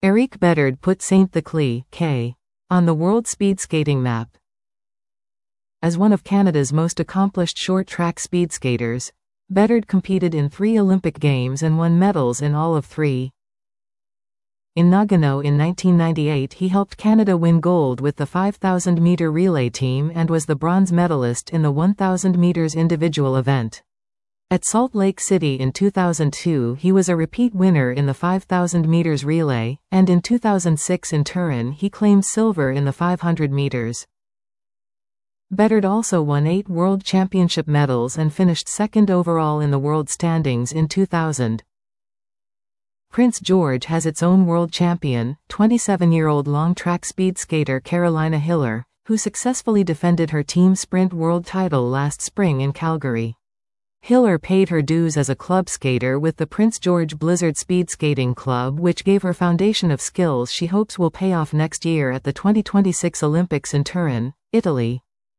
Eric Bedard put Saint-Theclair, K. on the world speed skating map. As one of Canada's most accomplished short-track speed skaters, Bedard competed in 3 Olympic Games and won medals in all of 3. In Nagano in 1998 he helped Canada win gold with the 5,000-meter relay team and was the bronze medalist in the 1,000 meters individual event. At Salt Lake City in 2002 he was a repeat winner in the 5,000 meters relay, and in 2006 in Turin he claimed silver in the 500 meters. Bedard also won 8 World Championship medals and finished second overall in the world standings in 2000. Prince George has its own world champion, 27-year-old long-track speed skater Carolina Hiller, who successfully defended her team sprint world title last spring in Calgary. Hiller paid her dues as a club skater with the Prince George Blizzard Speed Skating Club, which gave her foundation of skills she hopes will pay off next year at the 2026 Olympics in Turin, Italy.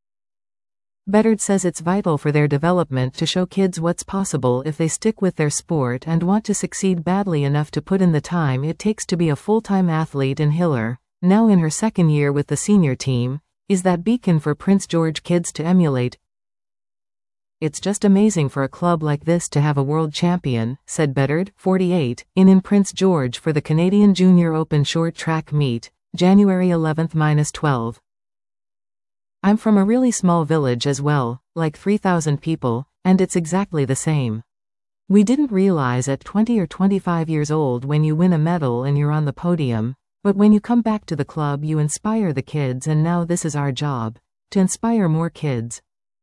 Bedard says it's vital for their development to show kids what's possible if they stick with their sport and want to succeed badly enough to put in the time it takes to be a full-time athlete. And Hiller, now in her second year with the senior team, is that beacon for Prince George kids to emulate. "It's just amazing for a club like this to have a world champion," said Bedard, 48, in Prince George for the Canadian Junior Open short track meet, January 11–12. "I'm from a really small village as well, like 3,000 people, and it's exactly the same. We didn't realize at 20 or 25 years old when you win a medal and you're on the podium, but when you come back to the club you inspire the kids, and now this is our job, to inspire more kids."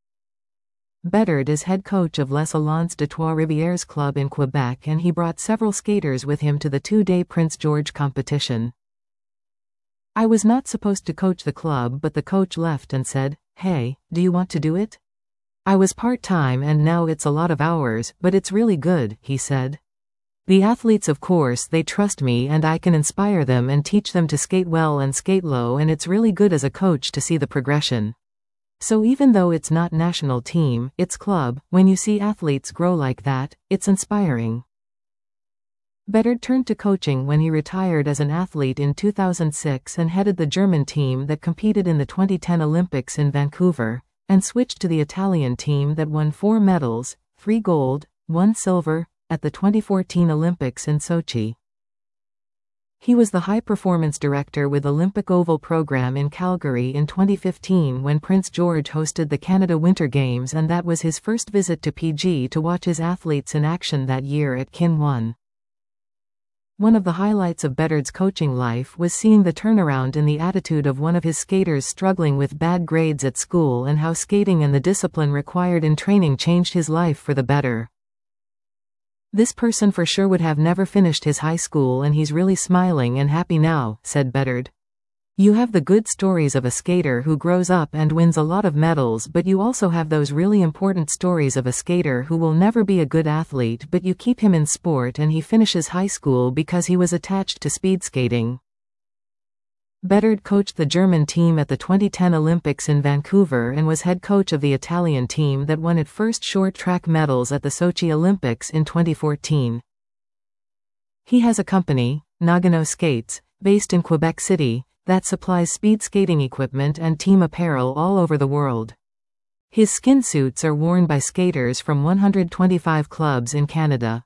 Bedard is head coach of Les Alliances de Trois-Rivières Club in Quebec, and he brought several skaters with him to the 2-day Prince George competition. "I was not supposed to coach the club, but the coach left and said, 'Hey, do you want to do it?' I was part-time and now it's a lot of hours, but it's really good," he said. "The athletes, of course, they trust me and I can inspire them and teach them to skate well and skate low, and it's really good as a coach to see the progression. So even though it's not national team, it's club, when you see athletes grow like that, it's inspiring." Bedard turned to coaching when he retired as an athlete in 2006 and headed the German team that competed in the 2010 Olympics in Vancouver, and switched to the Italian team that won 4 medals, 3 gold, 1 silver, at the 2014 Olympics in Sochi. He was the high-performance director with Olympic Oval program in Calgary in 2015 when Prince George hosted the Canada Winter Games, and that was his first visit to PG to watch his athletes in action that year at Kin 1. One of the highlights of Bedard's coaching life was seeing the turnaround in the attitude of one of his skaters struggling with bad grades at school, and how skating and the discipline required in training changed his life for the better. "This person for sure would have never finished his high school, and he's really smiling and happy now," said Bedard. "You have the good stories of a skater who grows up and wins a lot of medals, but you also have those really important stories of a skater who will never be a good athlete, but you keep him in sport and he finishes high school because he was attached to speed skating." Bedard coached the German team at the 2010 Olympics in Vancouver and was head coach of the Italian team that won its first short track medals at the Sochi Olympics in 2014. He has a company, Nagano Skates, based in Quebec City, that supplies speed skating equipment and team apparel all over the world. His skin suits are worn by skaters from 125 clubs in Canada.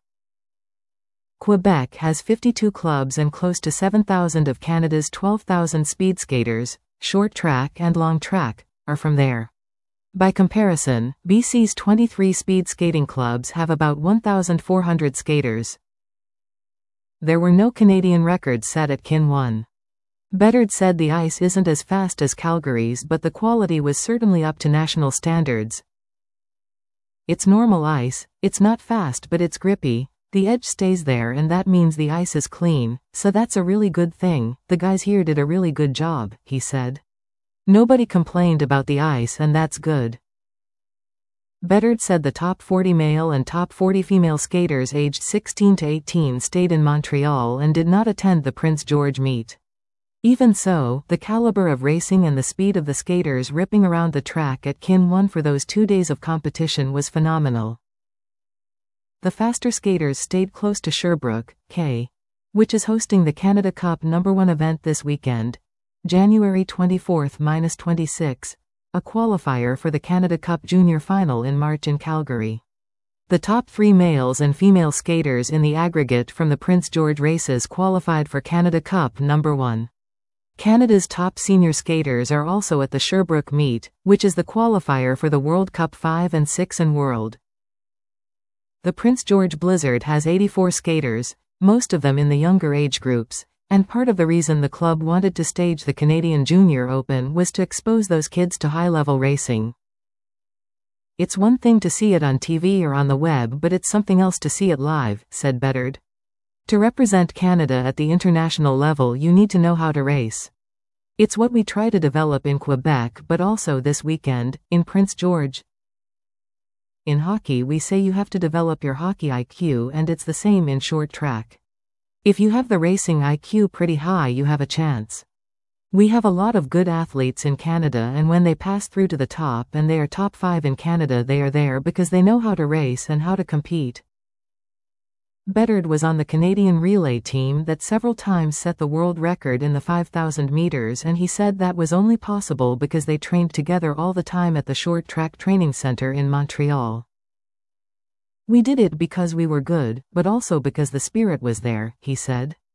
Quebec has 52 clubs, and close to 7,000 of Canada's 12,000 speed skaters, short track and long track, are from there. By comparison, BC's 23 speed skating clubs have about 1,400 skaters. There were no Canadian records set at Kin 1. Bedard said the ice isn't as fast as Calgary's, but the quality was certainly up to national standards. "It's normal ice, it's not fast but it's grippy, the edge stays there and that means the ice is clean, so that's a really good thing. The guys here did a really good job," he said. "Nobody complained about the ice and that's good." Bedard said the top 40 male and top 40 female skaters aged 16 to 18 stayed in Montreal and did not attend the Prince George meet. Even so, the caliber of racing and the speed of the skaters ripping around the track at Kin 1 for those 2 days of competition was phenomenal. The faster skaters stayed close to Sherbrooke, K. which is hosting the Canada Cup #1 event this weekend, January 24–26, a qualifier for the Canada Cup Junior Final in March in Calgary. The top 3 males and female skaters in the aggregate from the Prince George races qualified for Canada Cup #1. Canada's top senior skaters are also at the Sherbrooke meet, which is the qualifier for the World Cup 5 and 6 and World. The Prince George Blizzard has 84 skaters, most of them in the younger age groups, and part of the reason the club wanted to stage the Canadian Junior Open was to expose those kids to high-level racing. "It's one thing to see it on TV or on the web, but it's something else to see it live," said Bedard. "To represent Canada at the international level, you need to know how to race. It's what we try to develop in Quebec, but also this weekend, in Prince George. In hockey, we say you have to develop your hockey IQ, and it's the same in short track. If you have the racing IQ pretty high, you have a chance. We have a lot of good athletes in Canada, and when they pass through to the top and they are top 5 in Canada, they are there because they know how to race and how to compete." Bedard was on the Canadian relay team that several times set the world record in the 5,000 meters, and he said that was only possible because they trained together all the time at the Short Track Training Center in Montreal. "We did it because we were good, but also because the spirit was there," he said.